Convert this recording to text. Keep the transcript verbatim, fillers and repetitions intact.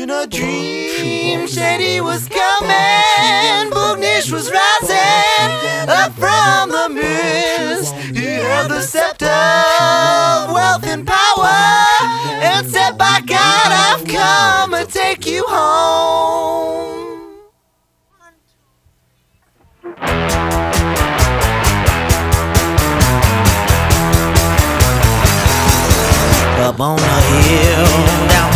In a dream, Shady was coming, Boognish was rising up from the mist. He held the scepter of wealth and power and said, by God, I've come to take you home. Up on a hill, down